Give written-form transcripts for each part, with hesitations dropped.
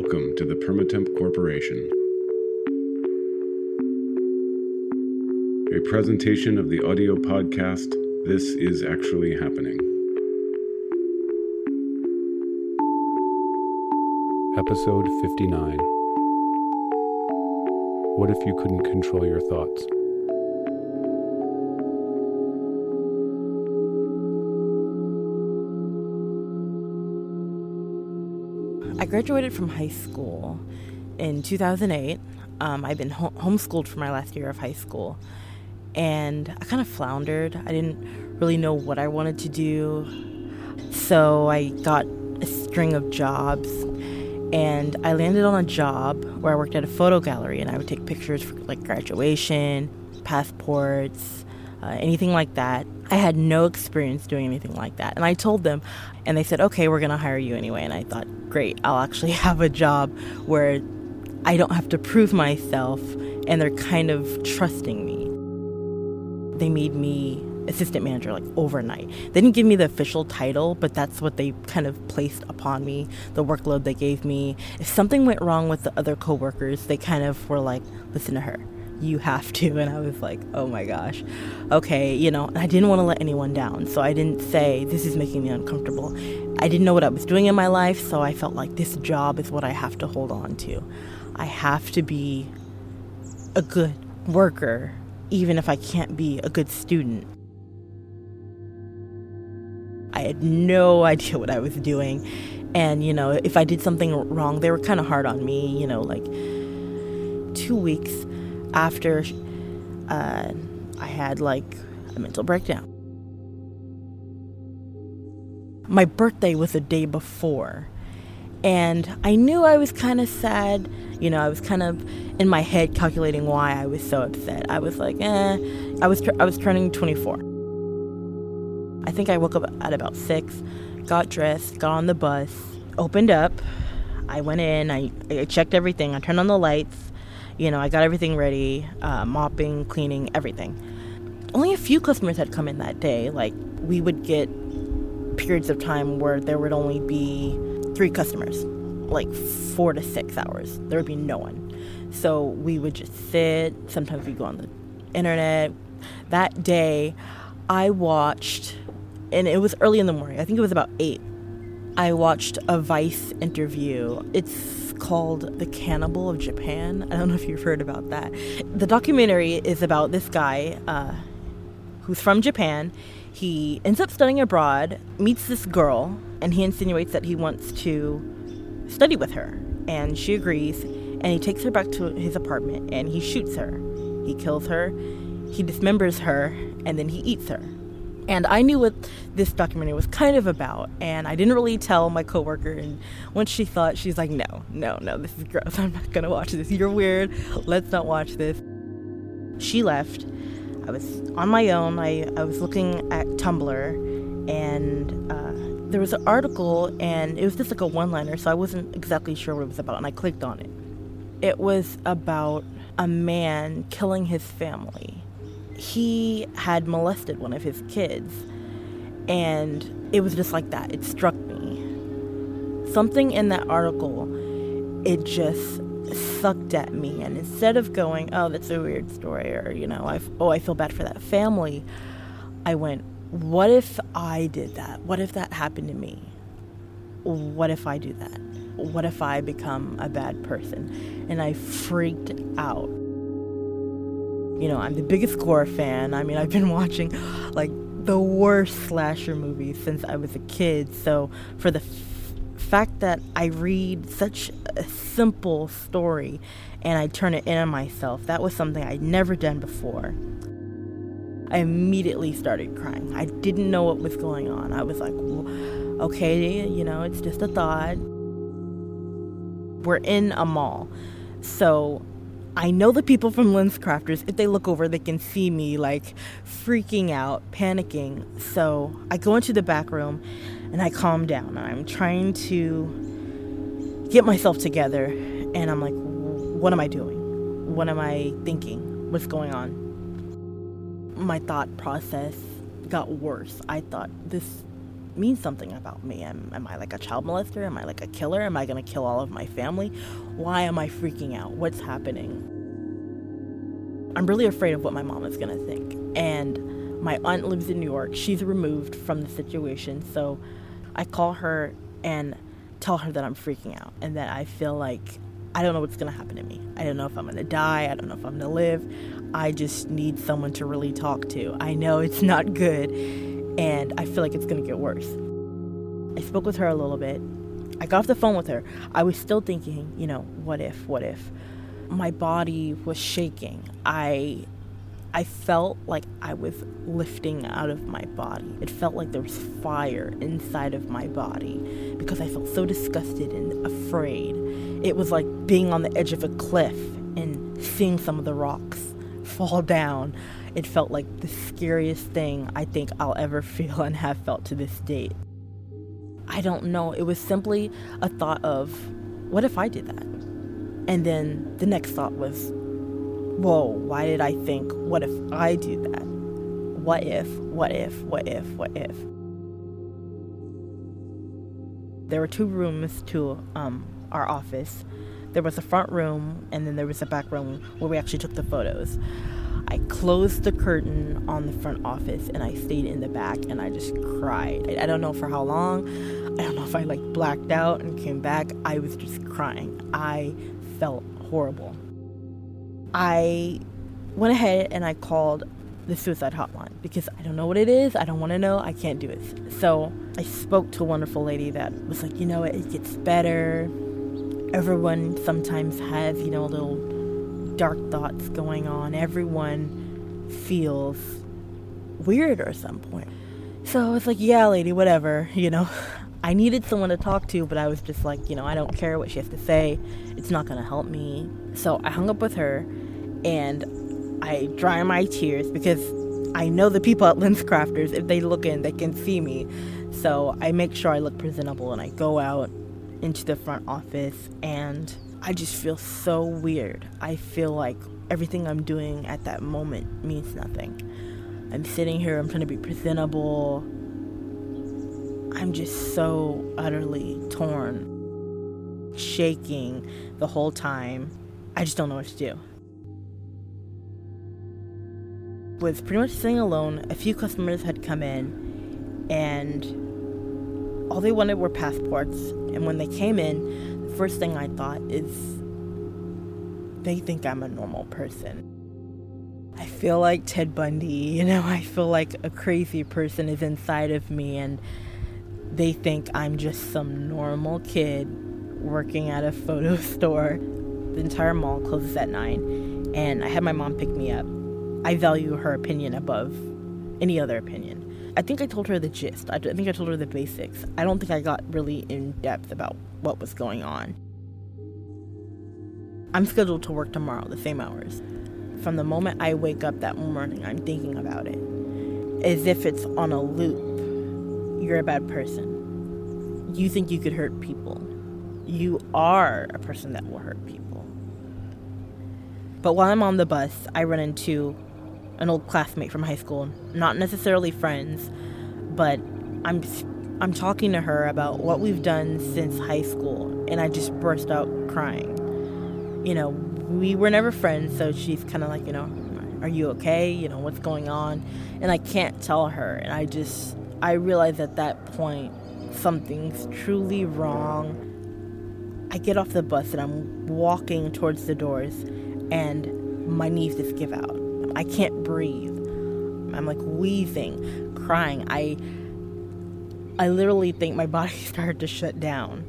Welcome to the Permatemp Corporation. A presentation of the audio podcast, This Is Actually Happening. Episode 59. What if you couldn't control your thoughts? I graduated from high school in 2008. I've been homeschooled for my last year of high school, and I kind of floundered. I didn't really know what I wanted to do, so I got a string of jobs, and I landed on a job where I worked at a photo gallery, and I would take pictures for like graduation, passports, anything like that. I had no experience doing anything like that. And I told them, and they said, okay, we're going to hire you anyway. And I thought, great, I'll actually have a job where I don't have to prove myself, and they're kind of trusting me. They made me assistant manager like overnight. They didn't give me the official title, but that's what they kind of placed upon me, the workload they gave me. If something went wrong with the other coworkers, they kind of were like, listen to her. You have to. And I was like, oh my gosh. Okay, and I didn't want to let anyone down. So I didn't say, this is making me uncomfortable. I didn't know what I was doing in my life, so I felt like this job is what I have to hold on to. I have to be a good worker, even if I can't be a good student. I had no idea what I was doing. And, if I did something wrong, they were kind of hard on me, like 2 weeks after I had like a mental breakdown. My birthday was the day before, and I knew I was kind of sad. I was kind of in my head calculating why I was so upset. I was like, I was turning 24. I think I woke up at about 6, got dressed, got on the bus, opened up. I went in, I checked everything, I turned on the lights. I got everything ready, mopping, cleaning, everything. Only a few customers had come in that day. Like, we would get periods of time where there would only be 3 customers, like 4 to 6 hours. There would be no one. So we would just sit. Sometimes we'd go on the internet. That day, I watched, and it was early in the morning. I think it was about 8. I watched a Vice interview. It's called The Cannibal of Japan. I don't know if you've heard about that. The documentary is about this guy who's from Japan. He ends up studying abroad, meets this girl, and he insinuates that he wants to study with her. And she agrees, and he takes her back to his apartment, and he shoots her. He kills her, he dismembers her, and then he eats her. And I knew what this documentary was kind of about, and I didn't really tell my coworker. And once she saw it, she's like, no, this is gross. I'm not going to watch this. You're weird. Let's not watch this. She left. I was on my own. I was looking at Tumblr, and there was an article, and it was just like a one-liner, so I wasn't exactly sure what it was about, and I clicked on it. It was about a man killing his family. He had molested one of his kids, and it was just like that. It struck me. Something in that article, it just sucked at me, and instead of going, oh, that's a weird story, or, I feel bad for that family, I went, what if I did that? What if that happened to me? What if I do that? What if I become a bad person? And I freaked out. I'm the biggest gore fan. I mean, I've been watching, like, the worst slasher movies since I was a kid. So for the fact that I read such a simple story and I turn it in on myself, that was something I'd never done before. I immediately started crying. I didn't know what was going on. I was like, well, okay, it's just a thought. We're in a mall. So I know the people from LensCrafters, if they look over, they can see me like freaking out, panicking. So I go into the back room and I calm down. I'm trying to get myself together, and I'm like, what am I doing? What am I thinking? What's going on? My thought process got worse. I thought, this means something about me. Am I like a child molester? Am I like a killer? Am I going to kill all of my family? Why am I freaking out? What's happening? I'm really afraid of what my mom is going to think. And my aunt lives in New York. She's removed from the situation. So I call her and tell her that I'm freaking out and that I feel like I don't know what's going to happen to me. I don't know if I'm going to die. I don't know if I'm going to live. I just need someone to really talk to. I know it's not good, and I feel like it's going to get worse. I spoke with her a little bit. I got off the phone with her. I was still thinking, what if? My body was shaking. I felt like I was lifting out of my body. It felt like there was fire inside of my body because I felt so disgusted and afraid. It was like being on the edge of a cliff and seeing some of the rocks fall down. It felt like the scariest thing I think I'll ever feel and have felt to this date. I don't know. It was simply a thought of, what if I did that? And then the next thought was, whoa, why did I think, what if I do that? What if? There were 2 rooms to our office. There was a front room, and then there was a back room where we actually took the photos. I closed the curtain on the front office, and I stayed in the back, and I just cried. I don't know for how long. I don't know if I blacked out and came back. I was just crying. I felt horrible. I went ahead and I called the suicide hotline because I don't know what it is. I don't want to know. I can't do it. So I spoke to a wonderful lady that was like, it gets better. Everyone sometimes has, little dark thoughts going on. Everyone feels weird at some point. So I was like, yeah, lady, whatever, I needed someone to talk to, but I was just like, I don't care what she has to say. It's not going to help me. So I hung up with her, and I dry my tears because I know the people at LensCrafters, if they look in, they can see me. So I make sure I look presentable, and I go out into the front office, and I just feel so weird. I feel like everything I'm doing at that moment means nothing. I'm sitting here, I'm trying to be presentable. I'm just so utterly torn, shaking the whole time. I just don't know what to do. Was pretty much sitting alone. A few customers had come in, and all they wanted were passports. And when they came in, the first thing I thought is, they think I'm a normal person. I feel like Ted Bundy, I feel like a crazy person is inside of me, and they think I'm just some normal kid working at a photo store. The entire mall closes at 9, and I had my mom pick me up. I value her opinion above any other opinion. I think I told her the gist. I think I told her the basics. I don't think I got really in depth about what was going on. I'm scheduled to work tomorrow, the same hours. From the moment I wake up that morning, I'm thinking about it. As if it's on a loop. You're a bad person. You think you could hurt people. You are a person that will hurt people. But while I'm on the bus, I run into an old classmate from high school. Not necessarily friends, but I'm talking to her about what we've done since high school, and I just burst out crying. We were never friends, so she's kind of like, are you okay? What's going on? And I can't tell her, and I realize at that point something's truly wrong. I get off the bus and I'm walking towards the doors, and my knees just give out. I can't breathe. I'm wheezing, crying. I literally think my body started to shut down.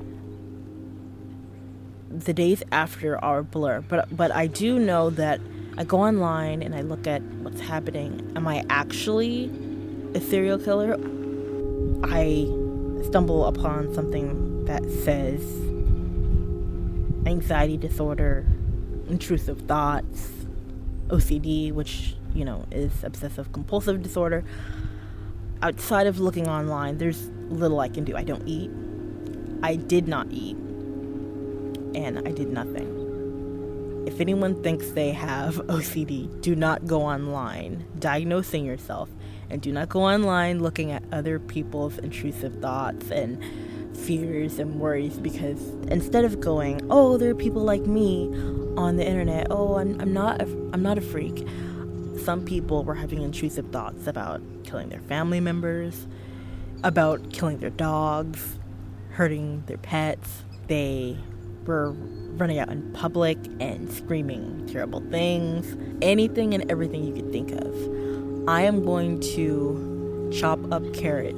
The days after are a blur, but I do know that I go online and I look at what's happening. Am I actually a serial killer? I stumble upon something that says anxiety disorder, intrusive thoughts, OCD, which, is obsessive compulsive disorder. Outside of looking online, there's little I can do. I don't eat. I did not eat. And I did nothing. If anyone thinks they have OCD, do not go online diagnosing yourself, and do not go online looking at other people's intrusive thoughts and fears and worries, because instead of going, oh, there are people like me on the internet, oh, I'm not a freak. Some people were having intrusive thoughts about killing their family members, about killing their dogs, hurting their pets. They were running out in public and screaming terrible things, anything and everything you could think of. I am going to chop up carrots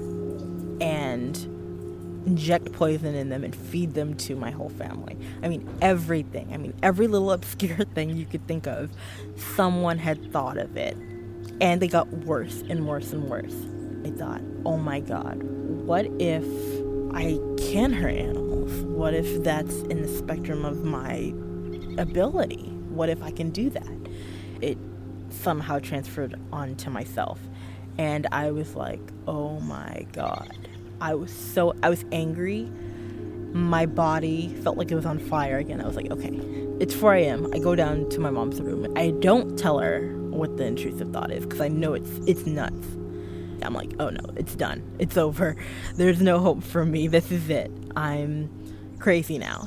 and inject poison in them and feed them to my whole family. I mean, everything. I mean, every little obscure thing you could think of, someone had thought of it. And they got worse and worse and worse. I thought, oh my God, what if I can hurt animals? What if that's in the spectrum of my ability? What if I can do that? It somehow transferred onto myself. And I was like, oh my God. I was angry. My body felt like it was on fire again. I was like, okay, it's 4 a.m. I go down to my mom's room. I don't tell her what the intrusive thought is because I know it's nuts. I'm like, oh no, it's done. It's over. There's no hope for me. This is it. I'm crazy now.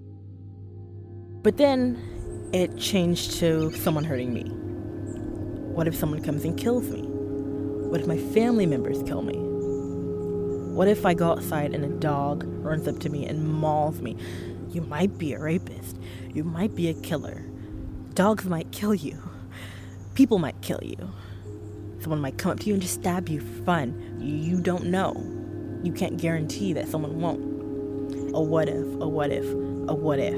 But then it changed to someone hurting me. What if someone comes and kills me? What if my family members kill me? What if I go outside and a dog runs up to me and mauls me? You might be a rapist. You might be a killer. Dogs might kill you. People might kill you. Someone might come up to you and just stab you for fun. You don't know. You can't guarantee that someone won't. A what if, a what if, a what if.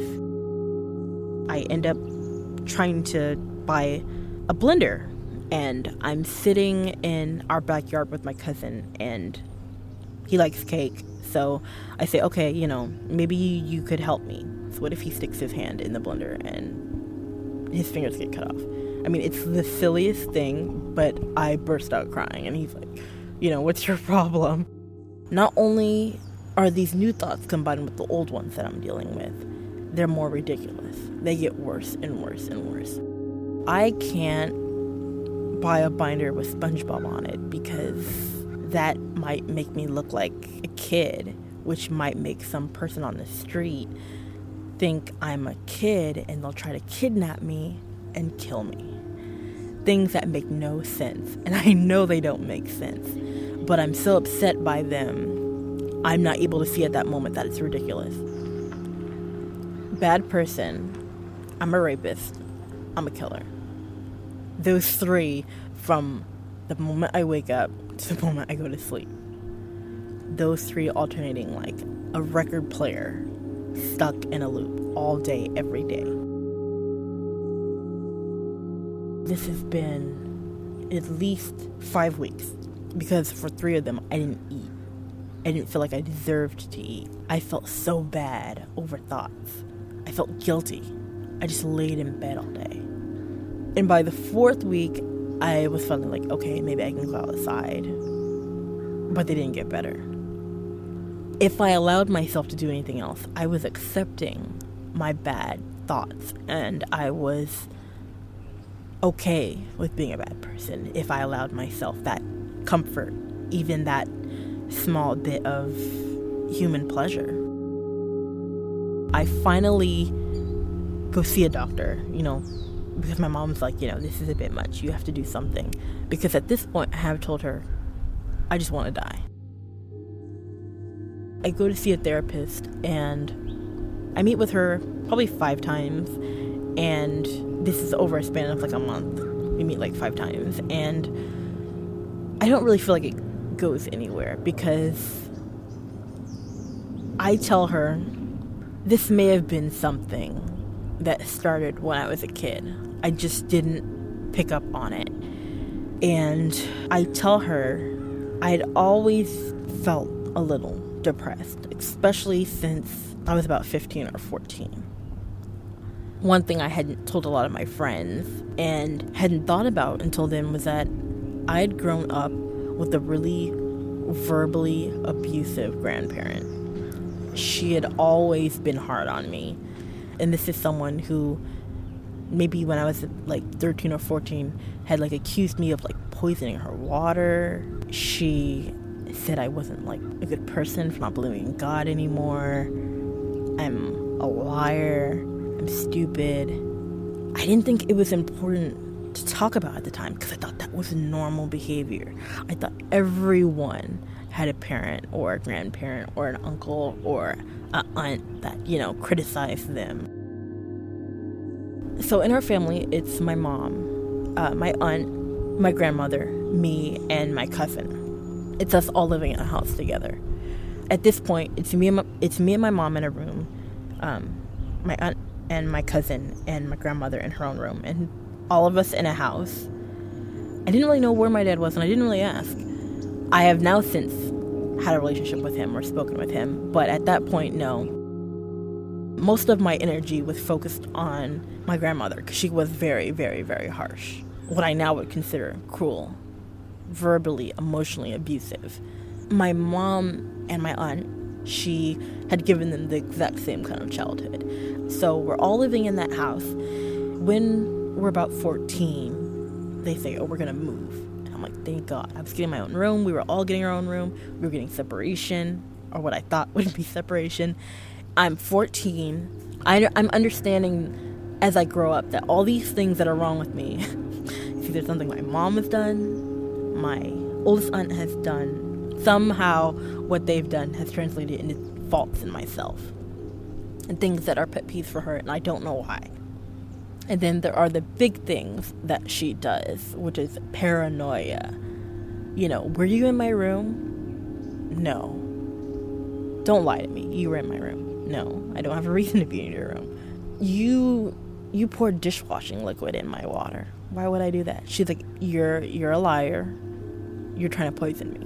I end up trying to buy a blender, and I'm sitting in our backyard with my cousin, and he likes cake. So I say, okay, maybe you could help me. So what if he sticks his hand in the blender and his fingers get cut off? I mean, it's the silliest thing, but I burst out crying. And he's like, what's your problem? Not only are these new thoughts combined with the old ones that I'm dealing with, they're more ridiculous. They get worse and worse and worse. I can't buy a binder with SpongeBob on it because that might make me look like a kid, which might make some person on the street think I'm a kid and they'll try to kidnap me and kill me. Things that make no sense. And I know they don't make sense, but I'm so upset by them, I'm not able to see at that moment that it's ridiculous. Bad person, I'm a rapist, I'm a killer. Those three, from the moment I wake up to the moment I go to sleep. Those three alternating like a record player stuck in a loop all day, every day. This has been at least 5 weeks because for 3 of them I didn't eat. I didn't feel like I deserved to eat. I felt so bad over thoughts. I felt guilty. I just laid in bed all day. And by the 4th week, I was feeling like, okay, maybe I can go outside. But they didn't get better. If I allowed myself to do anything else, I was accepting my bad thoughts. And I was okay with being a bad person if I allowed myself that comfort, even that small bit of human pleasure. I finally go see a doctor, because my mom's like, this is a bit much. You have to do something. Because at this point, I have told her, I just want to die. I go to see a therapist, and I meet with her probably 5 times. And this is over a span of like a month. We meet like 5 times. And I don't really feel like it goes anywhere because I tell her this may have been something that started when I was a kid. I just didn't pick up on it. And I tell her I'd always felt a little depressed, especially since I was about 15 or 14. One thing I hadn't told a lot of my friends and hadn't thought about until then was that I'd grown up with a really verbally abusive grandparent. She had always been hard on me. And this is someone who maybe when I was like 13 or 14, had like accused me of like poisoning her water. She said I wasn't like a good person for not believing in God anymore. I'm a liar. I'm stupid. I didn't think it was important to talk about at the time because I thought that was normal behavior. I thought everyone had a parent or a grandparent or an uncle or an aunt that, criticized them. So in our family, it's my mom, my aunt, my grandmother, me, and my cousin. It's us all living in a house together. At this point, it's me and my mom in a room, my aunt and my cousin and my grandmother in her own room, and all of us in a house. I didn't really know where my dad was, and I didn't really ask. I have now since had a relationship with him or spoken with him, but at that point, no. Most of my energy was focused on my grandmother because she was very, very, very harsh. What I now would consider cruel, verbally, emotionally abusive. My mom and my aunt, she had given them the exact same kind of childhood. So we're all living in that house. When we're about 14, they say, oh, we're going to move. And I'm like, thank God. I was getting my own room. We were all getting our own room. We were getting separation, or what I thought would be separation. I'm 14. I'm understanding as I grow up that all these things that are wrong with me, it's either something my mom has done, my oldest aunt has done, somehow what they've done has translated into faults in myself and things that are pet peeves for her, and I don't know why. And then there are the big things that she does, which is paranoia. Were you in my room? No. Don't lie to me. You were in my room. No, I don't have a reason to be in your room. You poured dishwashing liquid in my water. Why would I do that? She's like, you're a liar. You're trying to poison me.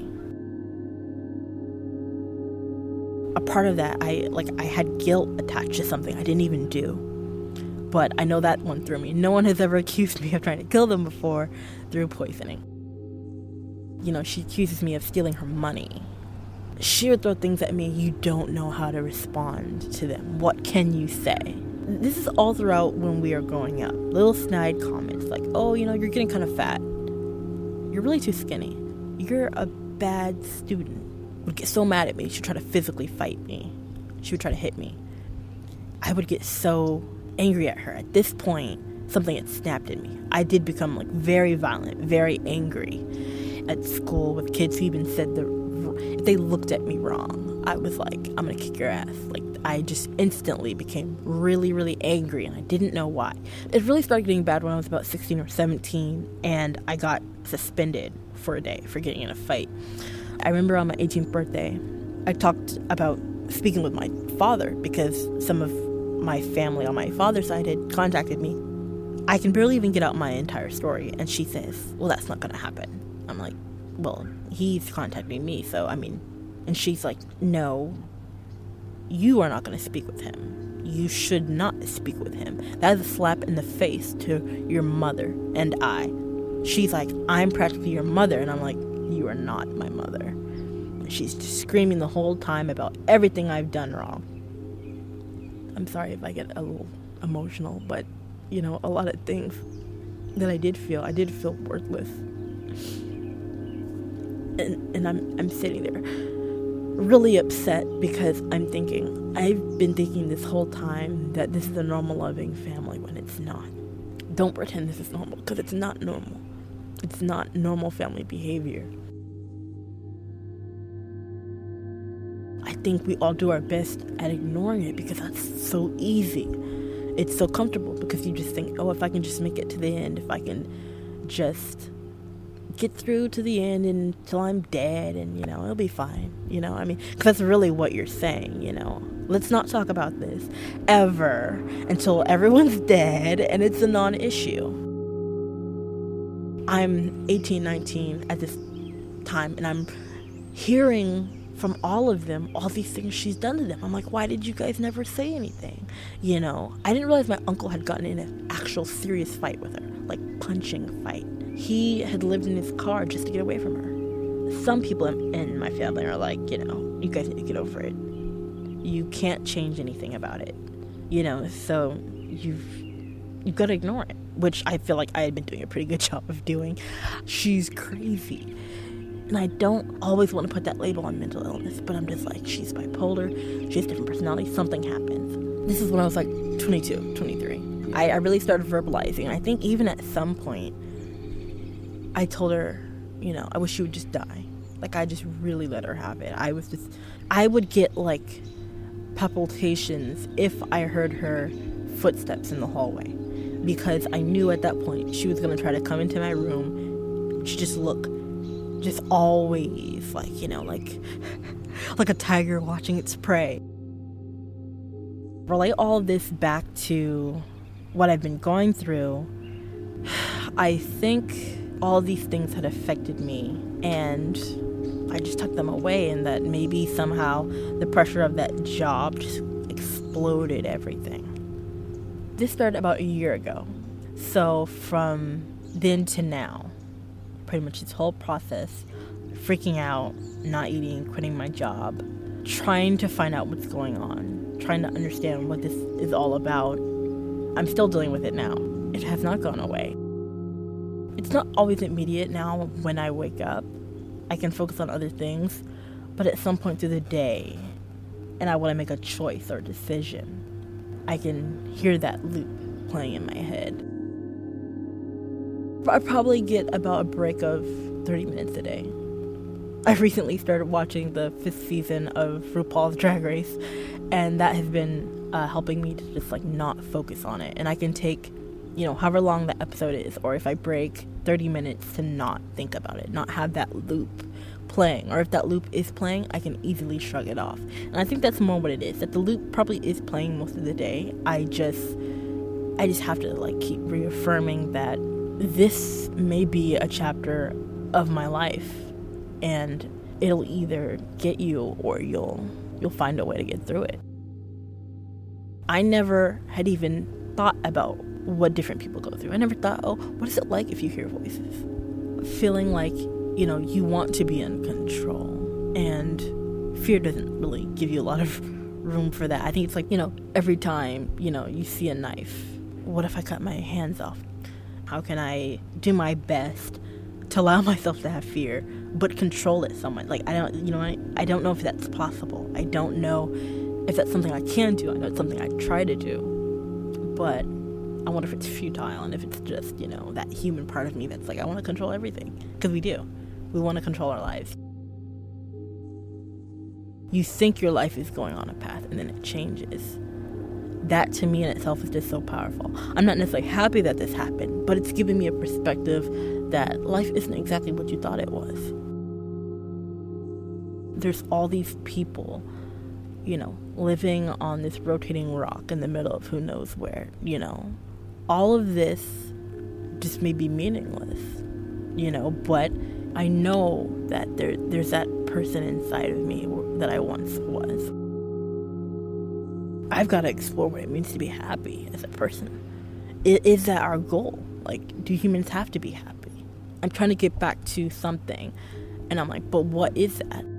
A part of that, I had guilt attached to something I didn't even do. But I know that went through me. No one has ever accused me of trying to kill them before through poisoning. She accuses me of stealing her money. She would throw things at me. You don't know how to respond to them. What can you say? This is all throughout when we are growing up. Little snide comments like, oh, you're getting kind of fat. You're really too skinny. You're a bad student. Would get so mad at me. She'd try to physically fight me. She would try to hit me. I would get so angry at her. At this point, something had snapped in me. I did become very violent, very angry at school with kids who even said if they looked at me wrong, I was like, I'm gonna kick your ass. I just instantly became really, really angry, and I didn't know why. It really started getting bad when I was about 16 or 17, and I got suspended for a day for getting in a fight. I remember on my 18th birthday, I talked about speaking with my father because some of my family on my father's side had contacted me. I can barely even get out my entire story, and she says, well, that's not gonna happen. I'm like, well, he's contacting me, so and she's like, no, you are not going to speak with him. You should not speak with him. That is a slap in the face to your mother and I. She's like, I'm practically your mother, and I'm like, you are not my mother. And she's just screaming the whole time about everything I've done wrong. I'm sorry if I get a little emotional, but, a lot of things that I did feel worthless. And I'm sitting there really upset because I'm thinking, I've been thinking this whole time that this is a normal, loving family when it's not. Don't pretend this is normal, because it's not normal. It's not normal family behavior. I think we all do our best at ignoring it because that's so easy. It's so comfortable because you just think, oh, if I can just make it to the end, if I can just get through to the end until I'm dead, and it'll be fine, because that's really what you're saying. Let's not talk about this ever until everyone's dead and it's a non-issue. I'm 18, 19 at this time, and I'm hearing from all of them all these things she's done to them. I'm like, why did you guys never say anything? I didn't realize my uncle had gotten in an actual serious fight with her, punching fight. He had lived in his car just to get away from her. Some people in my family are like, you guys need to get over it. You can't change anything about it. So you've got to ignore it, which I feel like I had been doing a pretty good job of doing. She's crazy. And I don't always want to put that label on mental illness, but I'm just like, she's bipolar, she has different personalities, something happens. This is when I was like 22, 23. I really started verbalizing, and I think even at some point, I told her, I wish she would just die. Like, I just really let her have it. I would get, like, palpitations if I heard her footsteps in the hallway, because I knew at that point she was going to try to come into my room. She just always like like a tiger watching its prey. Relate all of this back to what I've been going through. I think all these things had affected me, and I just tucked them away, and that maybe somehow the pressure of that job just exploded everything. This started about a year ago. So from then to now, pretty much this whole process, freaking out, not eating, quitting my job, trying to find out what's going on, trying to understand what this is all about. I'm still dealing with it now. It has not gone away. It's not always immediate now when I wake up. I can focus on other things, but at some point through the day, and I want to make a choice or decision, I can hear that loop playing in my head. I probably get about a break of 30 minutes a day. I recently started watching the 5th season of RuPaul's Drag Race, and that has been helping me to just not focus on it. And I can take, however long the episode is, or if I break 30 minutes to not think about it, not have that loop playing, or if that loop is playing, I can easily shrug it off. And I think that's more what it is, that the loop probably is playing most of the day. I just have to keep reaffirming that this may be a chapter of my life, and it'll either get you or you'll find a way to get through it. I never had even thought about what different people go through. I never thought, what is it like if you hear voices? Feeling like, you want to be in control, and fear doesn't really give you a lot of room for that. I think it's every time, you see a knife, what if I cut my hands off? How can I do my best to allow myself to have fear, but control it somewhat? I don't know if that's possible. I don't know if that's something I can do. I know it's something I try to do, but I wonder if it's futile, and if it's just, that human part of me that's I want to control everything. Because we do. We want to control our lives. You think your life is going on a path, and then it changes. That to me in itself is just so powerful. I'm not necessarily happy that this happened, but it's given me a perspective that life isn't exactly what you thought it was. There's all these people, living on this rotating rock in the middle of who knows where, All of this just may be meaningless, but I know that there's that person inside of me that I once was. I've got to explore what it means to be happy as a person. Is that our goal? Do humans have to be happy? I'm trying to get back to something, and I'm but what is that?